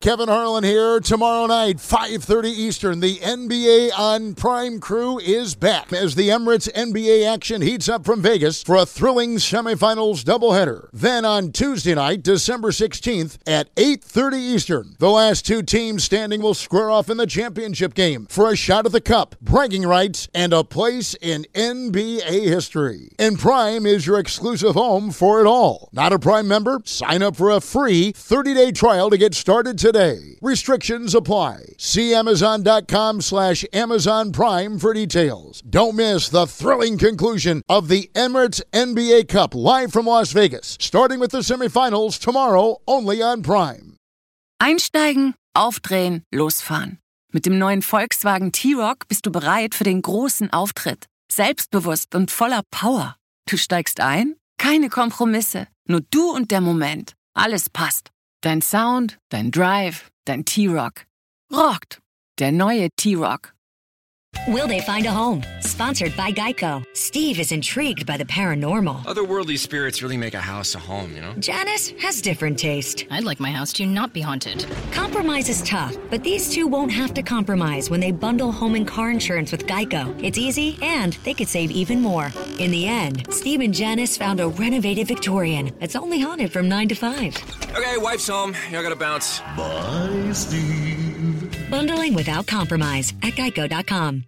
Kevin Harlan here. Tomorrow night, 5:30 Eastern, the NBA on Prime crew is back as the Emirates NBA action heats up from Vegas for a thrilling semifinals doubleheader. Then on Tuesday night, December 16th at 8:30 Eastern, the last two teams standing will square off in the championship game for a shot at the cup, bragging rights, and a place in NBA history. And Prime is your exclusive home for it all. Not a Prime member? Sign up for a free 30-day trial to get started today. Restrictions apply. See Amazon.com/Amazon Prime for details. Don't miss the thrilling conclusion of the Emirates NBA Cup live from Las Vegas, starting with the semifinals tomorrow only on Prime. Einsteigen, aufdrehen, losfahren. Mit dem neuen Volkswagen T-Roc bist du bereit für den großen Auftritt. Selbstbewusst und voller Power. Du steigst ein? Keine Kompromisse. Nur du und der Moment. Alles passt. Dein Sound, dein Drive, dein T-Roc. Rockt. Der neue T-Roc. Will they find a home? Sponsored by Geico. Steve is intrigued by the paranormal. Otherworldly spirits really make a house a home, you know? Janice has different taste. I'd like my house to not be haunted. Compromise is tough, but these two won't have to compromise when they bundle home and car insurance with Geico. It's easy, and they could save even more. In the end, Steve and Janice found a renovated Victorian that's only haunted from 9 to 5. Okay, wife's home. Y'all gotta bounce. Bye, Steve. Bundling without compromise at Geico.com.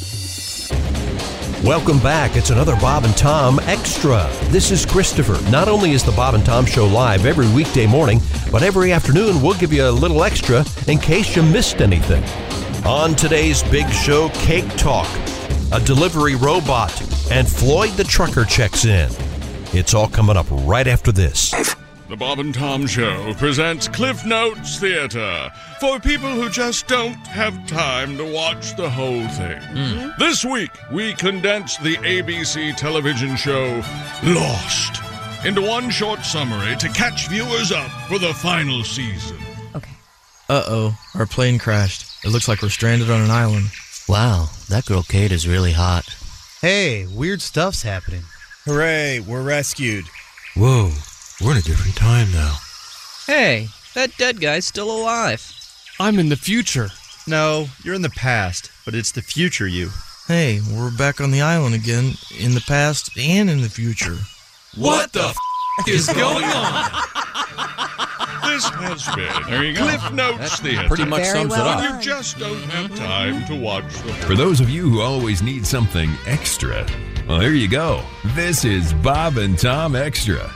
Welcome back. It's another Bob and Tom Extra. This is Christopher. Not only is the Bob and Tom Show live every weekday morning, but every afternoon we'll give you a little extra in case you missed anything. On today's big show, Cake Talk, a delivery robot, and Floyd the Trucker checks in. It's all coming up right after this. The Bob and Tom Show presents Cliff Notes Theater for people who just don't have time to watch the whole thing. This week, we condensed the ABC television show Lost into one short summary to catch viewers up for the final season. Okay. Uh-oh, our plane crashed. It looks like we're stranded on an island. Wow, that girl Kate is really hot. Hey, weird stuff's happening. Hooray, we're rescued. Whoa. We're in a different time now. Hey, that dead guy's still alive. I'm in the future. No, you're in the past, but it's the future you. Hey, we're back on the island again, in the past and in the future. What the is going on? This has been there you go. Cliff Notes Theater. Pretty much Very sums well it up. You just don't have time to watch the whole. For those of you who always need something extra, well, here you go. This is Bob and Tom Extra.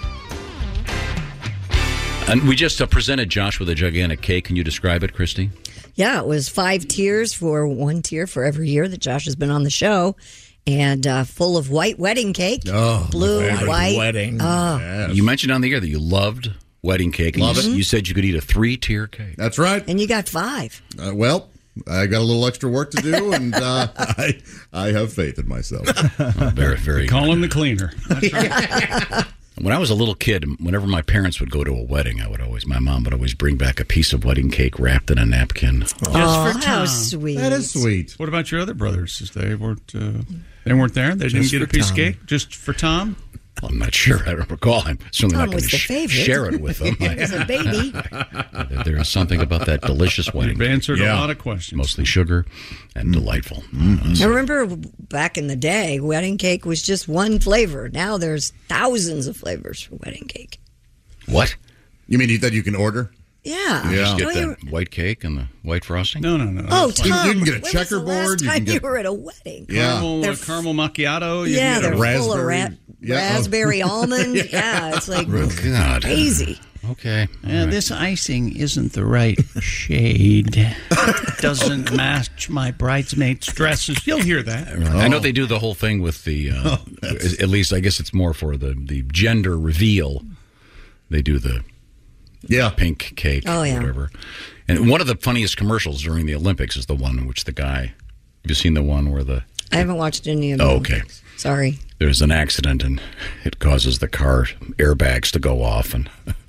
And we just presented Josh with a gigantic cake. Can you describe it, Christy? Yeah, it was 5 tiers for 1 tier for every year that Josh has been on the show. And full of white wedding cake. Oh, blue, white. Wedding. Oh. Yes. You mentioned on the air that you loved wedding cake. And Love it. You said you could eat a 3-tier cake. That's right. And you got 5. Well, I got a little extra work to do, and I have faith in myself. Oh, very, very good. Call him the cleaner. That's right. When I was a little kid, whenever my parents would go to a wedding, my mom would always bring back a piece of wedding cake wrapped in a napkin. Oh, how sweet. That is sweet. What about your other brothers? They weren't there? They didn't get a piece of cake just for Tom? Well, I'm not sure. I don't recall. I'm certainly Tom not going was to the favorite. share it with them. He was a baby. There is something about that delicious wedding You've cake. answered a lot of questions. Mostly sugar and delightful. I remember back in the day, wedding cake was just one flavor. Now there's thousands of flavors for wedding cake. What? You mean that you can order? Yeah. You just Yeah. get the white cake and the white frosting? No. Oh, That's Tom, fine. You can get a when checkerboard, was the you last can time get- you were at a wedding? Yeah. Caramel macchiato. Yeah, they're full of raspberry. raspberry almond. Yeah, it's like God. crazy. Okay. Yeah, this icing isn't the right shade. Doesn't match my bridesmaids' dresses. You'll hear that. I know they do the whole thing with the, at least I guess it's more for the gender reveal. They do the pink cake or whatever. And one of the funniest commercials during the Olympics is the one in which the guy, have you seen the one where the... I haven't watched any of them. Oh, okay. Sorry. There's an accident and it causes the car airbags to go off and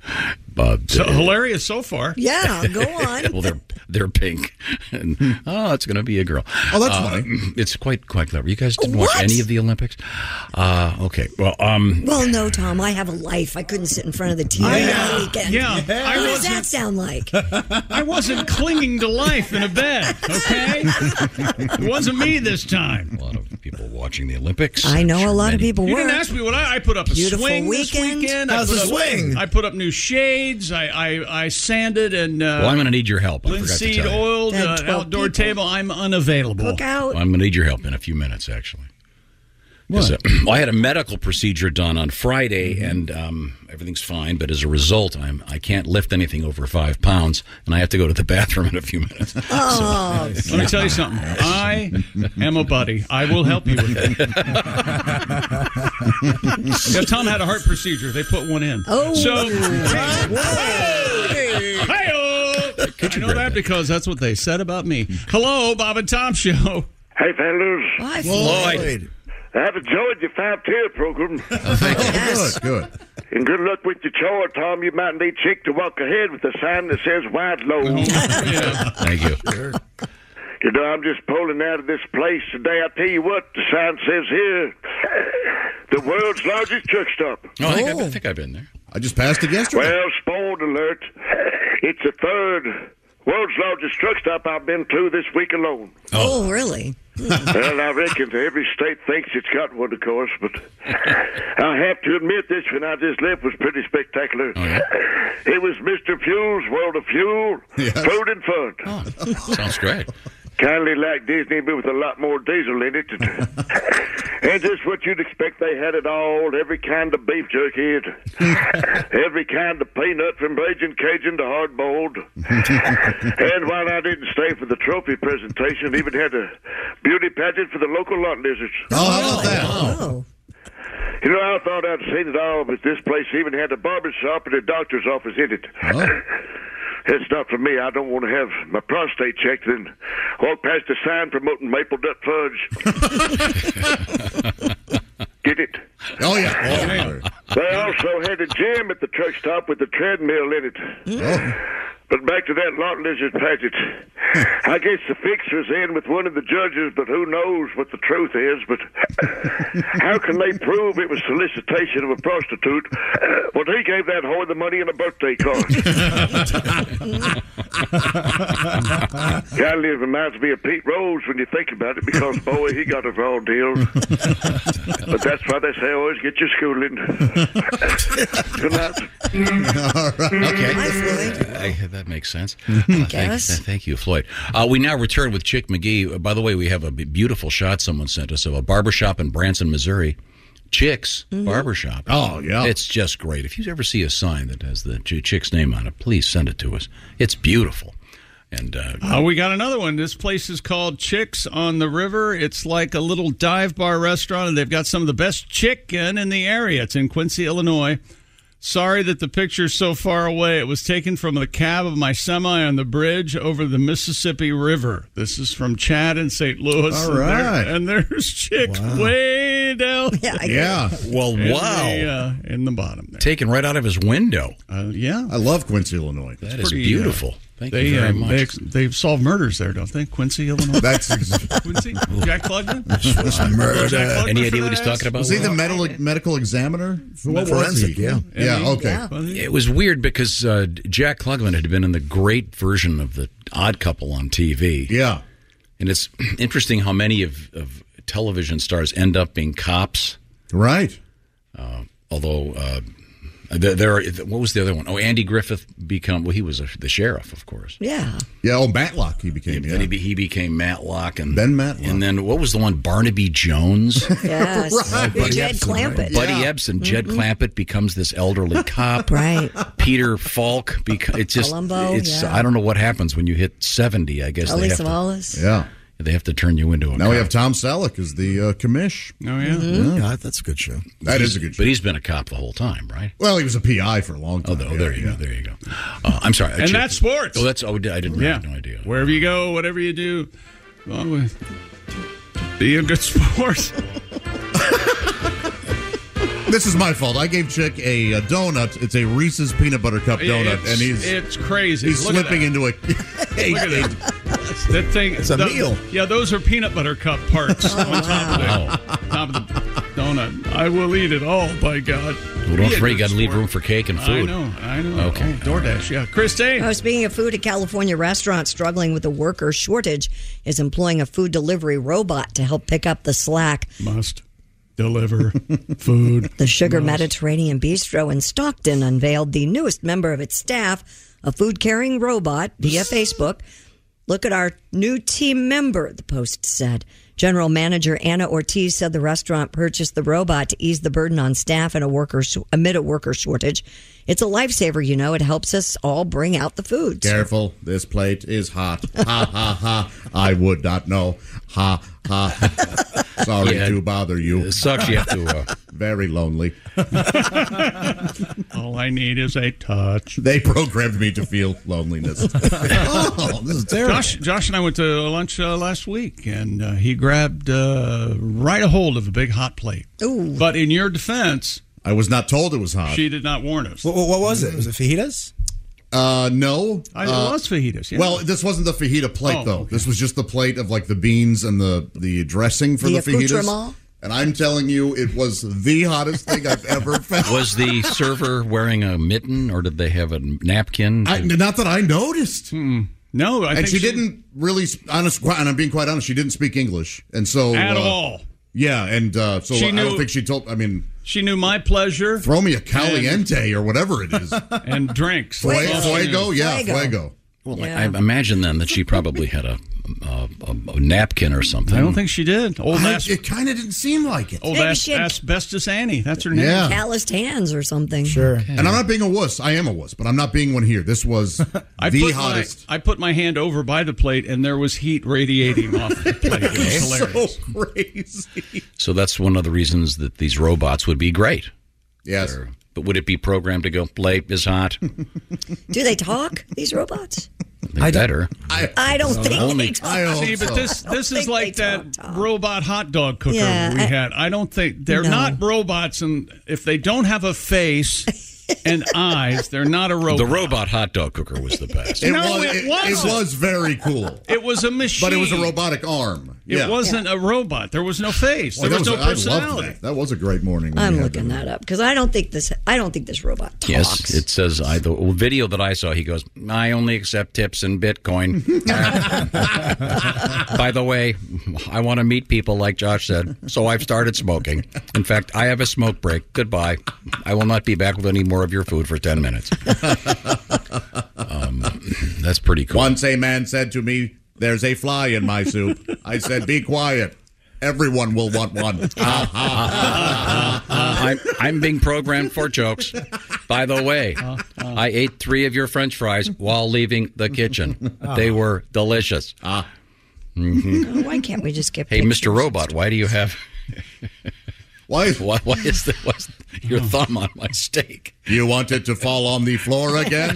hilarious so far. Yeah, go on. Well, they're pink, and it's going to be a girl. Oh, that's funny. It's quite clever. You guys didn't watch any of the Olympics? Okay. Well, Well, no, Tom. I have a life. I couldn't sit in front of the TV all weekend. Yeah. What does that sound like? I wasn't clinging to life in a bed. Okay, it wasn't me this time. A lot of people watching the Olympics. I know a lot of people You were. didn't ask me what I put up a Beautiful swing weekend. this weekend. How's the swing? I put up new shades. I sanded and. Well, I'm going to need your help. I forgot to Linseed tell you. oiled Had 12 outdoor people. table. I'm unavailable. Cookout. I'm going to need your help in a few minutes, actually. What? I had a medical procedure done on Friday, and everything's fine. But as a result, I can't lift anything over 5 pounds, and I have to go to the bathroom in a few minutes. Oh, Let me tell you something. I am a buddy. I will help you with it. Yeah, Tom had a heart procedure. They put one in. Oh. So, Could I know that because that's what they said about me. Hello, Bob and Tom Show. Hey, fellas. Hi, Floyd. I've enjoyed your 5-tier program. Good. And good luck with your chore, Tom. You might need Chick to walk ahead with a sign that says wide load. Thank you. You know, I'm just pulling out of this place today. I tell you what, the sign says here, the world's largest truck stop. Oh, I think I've been there. I just passed it yesterday. Well, spoiled alert. It's the third world's largest truck stop I've been to this week alone. Oh, really? Well, I reckon every state thinks it's got one, of course, but I have to admit this one I just left was pretty spectacular. Oh, yeah? It was Mr. Fuel's World of Fuel, Food and Fun. Oh, sounds great. Kindly like Disney, but with a lot more diesel in it. And just what you'd expect, they had it all. Every kind of beef jerky, every kind of peanut from Raging Cajun to hard-boiled. And while I didn't stay for the trophy presentation, even had a beauty pageant for the local lot lizards. Oh, how about that? Oh. You know, I thought I'd seen it all, but this place even had a barber shop and a doctor's office in it. Oh. It's not for me. I don't want to have my prostate checked and walk past a sign promoting maple nut fudge. Get it? Oh, yeah. They also had a gym at the truck stop with a treadmill in it. Oh. But back to that lot lizard pageant. I guess the fix was in with one of the judges, but who knows what the truth is. But how can they prove it was solicitation of a prostitute when he gave that whore the money in a birthday card? Kindly it reminds me of Pete Rose when you think about it, because, boy, he got a raw deal. But that's why they say always get your schooling. Good night. All right. Okay. Hi, Floyd. That makes sense. Guess. Thank you, Floyd. We now return with Chick McGee. By the way, we have a beautiful shot someone sent us of a barbershop in Branson, Missouri. Chick's Barbershop. Oh, yeah. It's just great. If you ever see a sign that has the Chick's name on it, please send it to us. It's beautiful. And we got another one. This place is called Chick's on the River. It's like a little dive bar restaurant, and they've got some of the best chicken in the area. It's in Quincy, Illinois. Sorry that the picture's so far away. It was taken from the cab of my semi on the bridge over the Mississippi River. This is from Chad in St. Louis. All right. And there's Chick's way down. Yeah. Well, wow. In the bottom there. Taken right out of his window. Yeah. I love Quincy, Illinois. That is beautiful. Thank you very much. They solve murders there, don't they? Quincy, Illinois. That's Quincy. Jack Klugman. Any idea what he's talking about? Was he the medical examiner? What was he? Yeah. Okay. It was weird because Jack Klugman had been in the great version of the Odd Couple on TV. Yeah. And it's interesting how many of television stars end up being cops. Right. Although there are, what was the other one? Oh, Andy Griffith he was the sheriff, of course. Yeah. Yeah. Oh, Matlock. He became. Yeah. He became Matlock and Ben Matlock. And then what was the one? Barnaby Jones. Yes. Right. Jed Clampett. Buddy Ebsen. Jed Clampett becomes this elderly cop. Right. Peter Falk. It's just. Columbo, I don't know what happens when you hit 70. I guess. Ellie Savalas. Yeah. They have to turn you into a Now cop. we have Tom Selleck as the commish. Oh, yeah? Yeah, that's a good show. That is a good show. But he's been a cop the whole time, right? Well, he was a PI for a long time. Oh, there you go. There you go. I'm sorry. And that's sports. Oh, I didn't have no idea. Wherever you go, whatever you do, be a good sport. This is my fault. I gave Chick a donut. It's a Reese's peanut butter cup donut, and it's crazy. He's Look at slipping into a. Look at that thing. It's a meal. Yeah, those are peanut butter cup parts on top of the donut. I will eat it all, by God. Well, don't forget, you got to leave room for cake and food. I know. Okay. DoorDash, yeah. Christine. Speaking of food, a California restaurant struggling with a worker shortage is employing a food delivery robot to help pick up the slack. Must deliver food. The Sugar Mediterranean Bistro in Stockton unveiled the newest member of its staff, a food-carrying robot, via Facebook. Look at our new team member, the Post said. General Manager Anna Ortiz said the restaurant purchased the robot to ease the burden on staff and amid a worker shortage. It's a lifesaver, you know. It helps us all bring out the food. Careful, this plate is hot. Ha, ha, ha. I would not know. Ha, ha. Sorry to bother you. It sucks you have to... Very lonely. All I need is a touch. They programmed me to feel loneliness. Oh, this is terrible. Josh and I went to lunch last week, and he grabbed right a hold of a big hot plate. Ooh. But in your defense... I was not told it was hot. She did not warn us. What was it? Was it fajitas? No. It was fajitas, yeah. Well, this wasn't the fajita plate, though. Okay. This was just the plate of, like, the beans and the dressing for the fajitas. And I'm telling you, it was the hottest thing I've ever felt. Was the server wearing a mitten, or did they have a napkin? Not that I noticed. No, I think she didn't really, and I'm being quite honest, she didn't speak English. And so... At all. Yeah, and so I don't think she told, she knew my pleasure. Throw me a caliente or whatever it is. And drinks. Fuego? Yeah, fuego. Well, yeah. I imagine then that she probably had a napkin or something. I don't think she did. It kind of didn't seem like it. Old Asbestos Annie. That's her name. Yeah. Calloused hands or something. Sure. Okay. And I'm not being a wuss. I am a wuss, but I'm not being one here. This was the hottest. I put my hand over by the plate, and there was heat radiating off the plate. It was hilarious. So crazy. So that's one of the reasons that these robots would be great. Yes. But would it be programmed to go, plate is hot? Do they talk, these robots? They better. I don't think they talk. See, but this is like that robot hot dog cooker we had. I don't think they're not robots, and if they don't have a face and eyes, they're not a robot. The robot hot dog cooker was the best. It was very cool. It was a machine. But it was a robotic arm. It wasn't a robot. There was no face. There was no personality. I loved that was a great morning. I'm looking that up because I don't think this robot talks. Yes, it says the video that I saw. He goes, "I only accept tips in Bitcoin." By the way, I want to meet people, like Josh said, so I've started smoking. In fact, I have a smoke break. Goodbye. I will not be back with any more of your food for 10 minutes. That's pretty cool. Once a man said to me, "There's a fly in my soup." I said, "Be quiet. Everyone will want one." I'm being programmed for jokes. By the way, I ate 3 of your French fries while leaving the kitchen. They were delicious. Mm-hmm. Why can't we just get Hey, pictures? Mr. Robot, why do you have... Why is your thumb on my steak? You want it to fall on the floor again?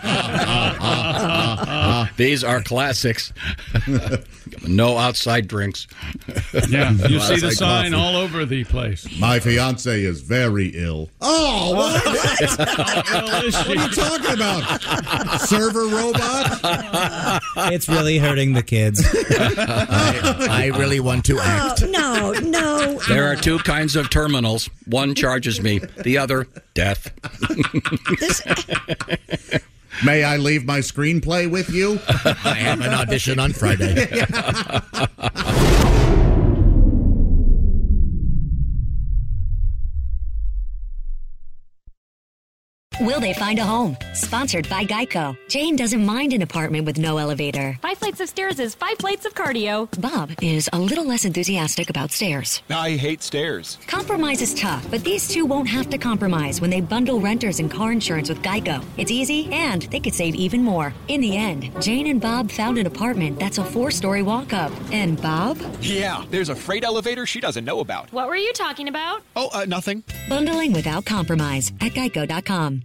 These are classics. No outside drinks. Yeah, you see the sign all over the place. My fiance is very ill. Oh, what? What are you talking about? Server robot? It's really hurting the kids. I really want to act. No. There are 2 kinds of terminals. One charges me, the other, death. May I leave my screenplay with you? I have an audition on Friday. Will they find a home? Sponsored by Geico. Jane doesn't mind an apartment with no elevator. 5 flights of stairs is 5 plates of cardio. Bob is a little less enthusiastic about stairs. I hate stairs. Compromise is tough, but these two won't have to compromise when they bundle renters and car insurance with Geico. It's easy, and they could save even more. In the end, Jane and Bob found an apartment that's a 4-story walk-up. And Bob? Yeah, there's a freight elevator she doesn't know about. What were you talking about? Oh, nothing. Bundling without compromise at Geico.com.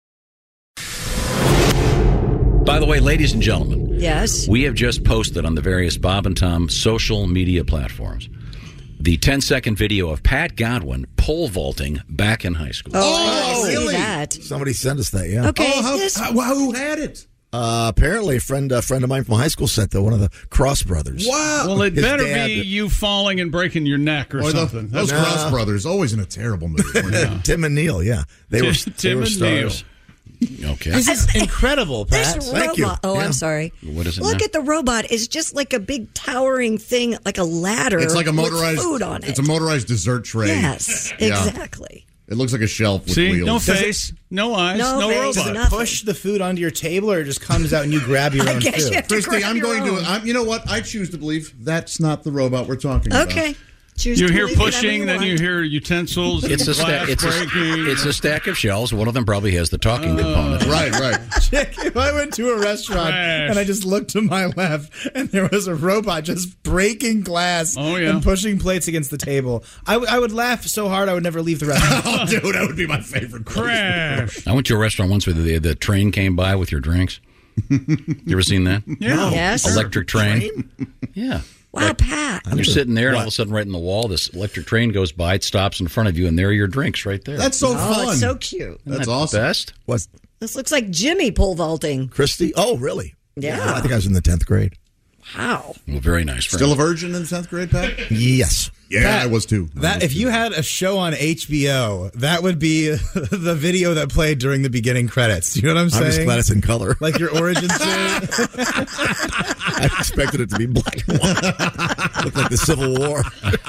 By the way, ladies and gentlemen, yes, we have just posted on the various Bob and Tom social media platforms The 10-second video of Pat Godwin pole vaulting back in high school. Oh, I see really? that. Somebody sent us that, yeah. Okay, who had it? Apparently, a friend of mine from high school sent one of the Cross brothers. Wow. Well, it His better dad- be you falling and breaking your neck or something. Those Cross brothers, always in a terrible mood. Tim and Neil, yeah. They were Tim and stars. Okay. This is incredible, Pat. This Thank you. robot. Oh, Yeah. I'm sorry. What is it Look now? at the robot. It's just like a big towering thing, like a ladder. It's like a with motorized food on it. It's a motorized dessert tray. Yes, Yeah. exactly. It looks like a shelf with See, wheels. no face, no eyes, No no face, robot. Does it nothing. push the food onto your table, or it just comes out and you grab your own guess food? you have to Christy, grab I'm your going own. to. You know what? I choose to believe that's not the robot we're talking about. Okay. Choose You to hear believe whatever pushing, then want. you hear utensils, It's a, glass breaking. it's a stack of shelves. One of them probably has the talking component. Right. Chick, if I went to a restaurant Trash. and I just looked to my left and there was a robot just breaking glass and pushing plates against the table, I would laugh so hard I would never leave the restaurant. Oh, dude, that would be my favorite. Crash. I went to a restaurant once where the train came by with your drinks. You ever seen that? Yeah. Yes. Electric train? Yeah. Wow, Pat. You're sitting there, and all of a sudden, right in the wall, this electric train goes by. It stops in front of you, and there are your drinks right there. That's so Oh, fun. it's so cute. Isn't That's that awesome. Best. What's This looks like Jimmy pole vaulting. Christy? Oh, really? Yeah. I think I was in the 10th grade. Wow. Well, very nice. Friend. Still a virgin in 10th grade, Pat? Yes. Yeah, Pat, I was too. That if you had a show on HBO, that would be the video that played during the beginning credits. You know what I'm saying? I'm just glad it's in color. Like your origin story. I expected it to be black and white. Looked like the Civil War.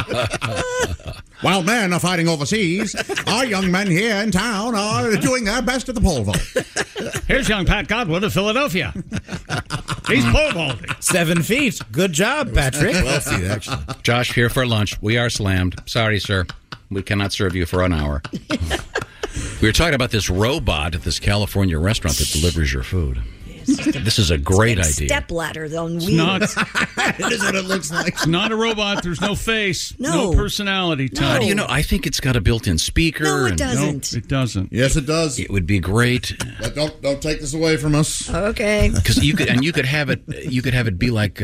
While men are fighting overseas, our young men here in town are doing their best at the pole vault. Here's young Pat Godwin of Philadelphia. He's pole vaulting. 7 feet. Good job, Patrick. 12 feet, actually. Josh, here for lunch. We are slammed. Sorry, sir. We cannot serve you for an hour. We were talking about this robot at this California restaurant that delivers your food. This is a great idea. Step ladder on wheels. It is what it looks like. It's not a robot. There's no face. No. personality. No. How do you know? I think it's got a built-in speaker. No, it and- doesn't. It doesn't. Yes, it does. It would be great But don't take this away from us. Okay. because you could have it be like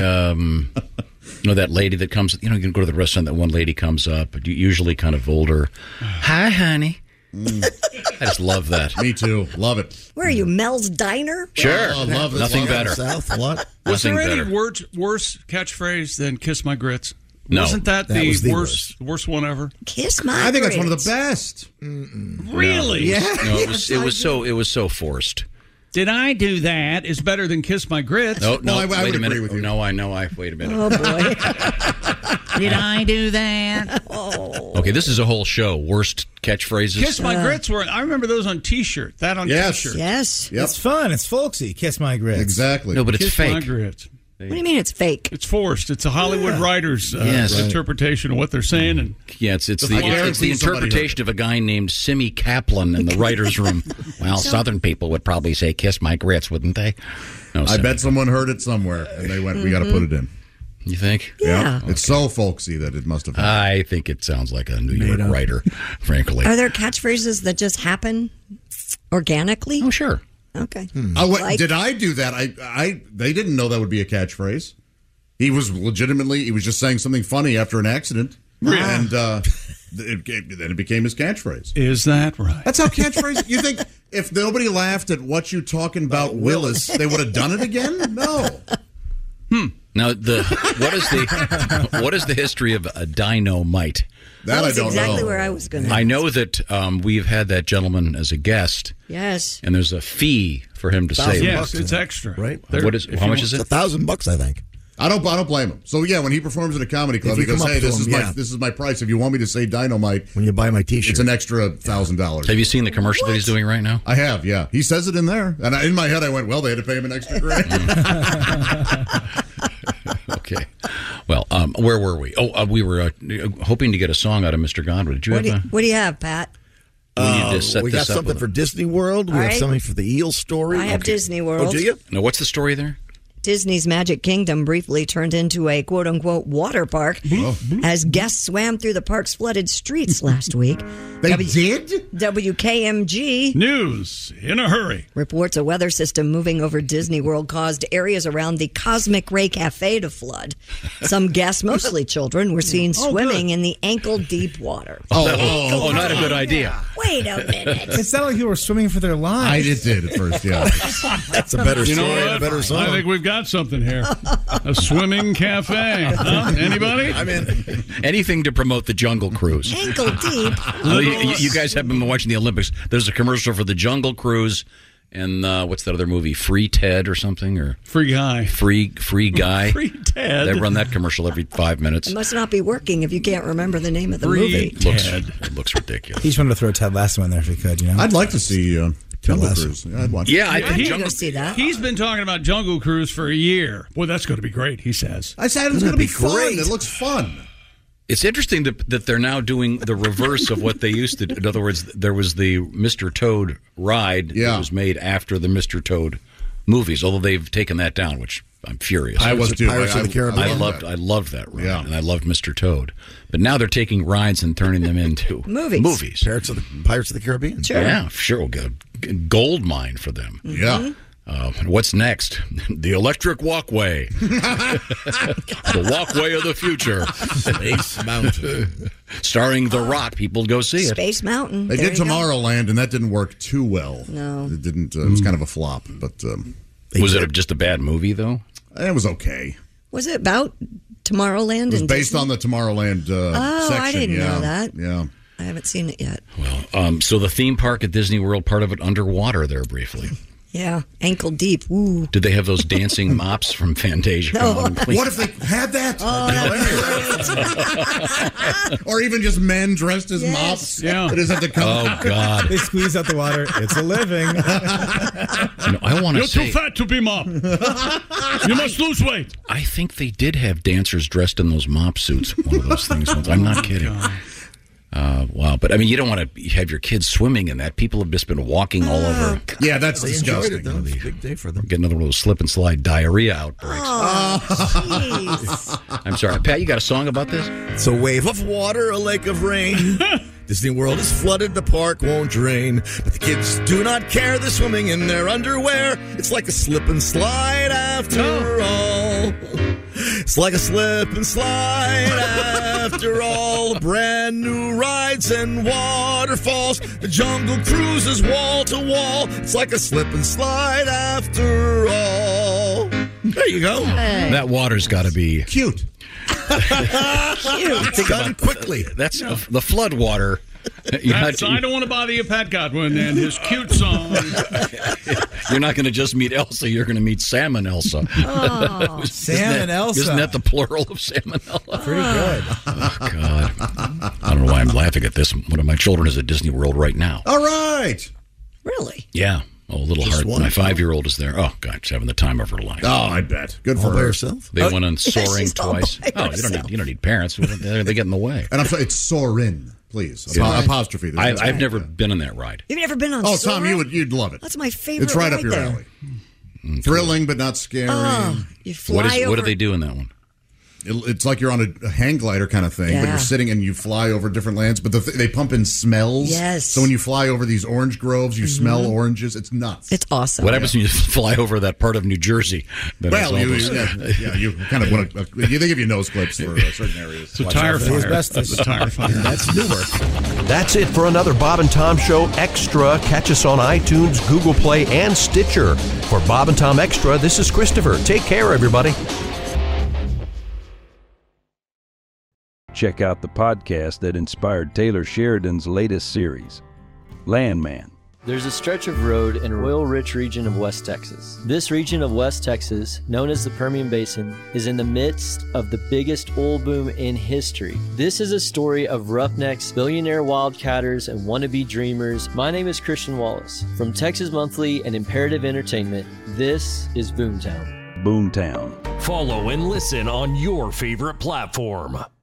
that lady that comes. You can go to the restaurant. That one lady comes up, usually kind of older. Hi, honey. I just love that. Me too. Love it. Where are you, Mel's Diner? Sure, Oh, love it. nothing Love it. better. South, what? Was Nothing there any better. worse catchphrase than "kiss my grits"? No. Wasn't that That was the the worst one ever? Kiss my I think that's one of grits. the best. Really? Yeah. No, it was so forced. Did I do that? Is better than kiss my grits? No, Well, I wait would a minute. agree with you. No, I know. Wait a minute. Oh, boy. Did I do that? Okay, this is a whole show. Worst catchphrases. Kiss my grits were. I remember those on T-shirt. That on Yes. T-shirt. Yes. Yep. It's fun. It's folksy. Kiss my grits. Exactly. No, but it's Kiss my fake. grits. What do you mean it's fake? It's forced. It's a Hollywood writer's Yes. interpretation of what they're saying. And Yeah, it's the guarantee somebody interpretation of a guy named Simi Kaplan in the writers' room. Well, Southern people would probably say "kiss my grits," wouldn't they? No, I Simi. bet someone heard it somewhere, and they went, we got to put it in. You think? Yeah. It's so folksy that it must have happened. I think it sounds like a New York writer, frankly. Are there catchphrases that just happen organically? Oh, sure. Okay. Oh, wait, Like- did I do that? They didn't know that would be a catchphrase. He was just saying something funny after an accident. And then it became his catchphrase. is that right? That's how catchphrase. You think if nobody laughed at what you talking about Willis, they would have done it again? No. Now, what is the history of a dynamite? That was I don't exactly know. where I was going to. I know that we've had that gentleman as a guest, Yes. and there's a fee for him to say. Yes, it's extra. Right? What is? How much is It's it? $1,000, I think. I don't blame him. So yeah, when he performs at a comedy club, If he you goes, come up "Hey, to this him, is yeah. my price. If you want me to say dynamite, When you buy my T-shirt. it's an extra $1,000." Have you seen the commercial that he's doing right now? I have, yeah. He says it in there, and in my head, I went, "Well, they had to pay him an extra grand." Okay. Well, where were we? Oh, we were hoping to get a song out of Mr. Godwin. Did you have What do you have, Pat? we need to set we this got up something with for Disney World. We All have right. something for the Eel story. I have Disney World. Oh, do you? Now, what's the story there? Disney's Magic Kingdom briefly turned into a quote-unquote water park as guests swam through the park's flooded streets last week. They did? WKMG News in a hurry reports a weather system moving over Disney World caused areas around the Cosmic Ray Cafe to flood. Some guests, mostly children, were seen swimming in the ankle-deep water. Oh, not a good idea. Wait a minute. It sounded like you were swimming for their lives. I did at first, yeah. That's a better You know story and what? a better song. I think we've got something here. A swimming cafe. Huh? Anybody? I'm in. Anything to promote the Jungle Cruise. Ankle deep. You guys have been watching the Olympics. There's a commercial for the Jungle Cruise and what's that other movie? Free Ted or something? Or Free Guy. Free Guy. Free Ted. They run that commercial every 5 minutes. It must not be working if you can't remember the name of the Free movie. Ted. It looks ridiculous. He just wanted to throw Ted Lasso in there if he could, you know? I'd like to see Jungle Cruise. I'd watch it. Yeah, I think I'd go see that. He's been talking about Jungle Cruise for a year. Boy, that's going to be great, he says. I said it's going to be fun. It looks fun. It's interesting that they're now doing the reverse of what they used to do. In other words, there was the Mr. Toad ride that was made after the Mr. Toad movies, although they've taken that down, which I'm furious. I was too. Pirates of the Caribbean. I loved that ride, and I loved Mr. Toad. But now they're taking rides and turning them into movies. Pirates of the Caribbean. Sure. Yeah, sure. We'll get a gold mine for them. Yeah. What's next? The Electric Walkway. The Walkway of the Future. Space Mountain. Starring The Rock. People go see it. Space Mountain. They There did you go. Tomorrowland, and that didn't work too well. No. It didn't. It was kind of a flop, but Was it just a bad movie, though? it was okay. Was it about Tomorrowland? It was and based Disney? on the Tomorrowland section. I didn't know that. Yeah. I haven't seen it yet. Well, so the theme park at Disney World, part of it underwater there briefly. Yeah, ankle deep. Ooh. Did they have those dancing mops from Fantasia? Come on and clean? What if they had that? Oh, or even just men dressed as Yes. mops. Yeah. They just have to come. Oh, God. They squeeze out the water. It's a living. I want to You're say... too fat to be mop. You must lose weight. I think they did have dancers dressed in those mop suits. One of those things. I'm not kidding. Wow. But, I mean, you don't want to have your kids swimming in that. People have just been walking all over. Yeah, that's They enjoyed disgusting. it, though. It's a big day for them. Get another one of those slip and slide diarrhea outbreaks. Jeez. I'm sorry. Pat, you got a song about this? It's a wave of water, a lake of rain. Disney World is flooded, the park won't drain. But the kids do not care, they're swimming in their underwear. It's like a slip and slide after all. It's like a slip and slide after all. Brand new rides and waterfalls. The Jungle Cruise is wall to wall. It's like a slip and slide after all. There you go. That water's got to be... Cute. It's done quickly. That's the flood water. I don't want to bother you, Pat Godwin, and his cute song. You're not going to just meet Elsa. You're going to meet Salmon Elsa. Oh, Sam and Elsa. Isn't that the plural of salmonella? Pretty good. Oh, God. I don't know why I'm laughing at this. One of my children is at Disney World right now. All right. Really? Yeah. Oh, a little Just hard. one? My 5-year-old is there. Oh, God, she's having the time of her life. Oh, I bet. Good for All by her. herself? They went on soaring she's all twice. by Oh, herself. you don't need parents. They get in the way. And I'm sorry, it's Soarin', please. Soarin'. Apostrophe. I've never been on that ride. You've never been on Oh, Soarin'? Tom, you'd love it. That's my favorite It's right up ride your there. alley. Thrilling, but not scary. Oh, you fly over. What do they do in that one? It's like you're on a hang glider kind of thing, but Yeah. you're sitting and you fly over different lands. But they pump in smells. Yes. So when you fly over these orange groves, you smell oranges. It's nuts. It's awesome. What happens when you fly over that part of New Jersey? That has Well, all those- you kind of want to. They give you nose clips for certain areas. It's a tire fire. That's It's a tire fire. That's Newark. That's it for another Bob and Tom Show Extra. Catch us on iTunes, Google Play, and Stitcher. For Bob and Tom Extra, this is Christopher. Take care, everybody. Check out the podcast that inspired Taylor Sheridan's latest series, Landman. There's a stretch of road in an oil-rich region of West Texas. This region of West Texas, known as the Permian Basin, is in the midst of the biggest oil boom in history. This is a story of roughnecks, billionaire wildcatters, and wannabe dreamers. My name is Christian Wallace. From Texas Monthly and Imperative Entertainment, this is Boomtown. Boomtown. Follow and listen on your favorite platform.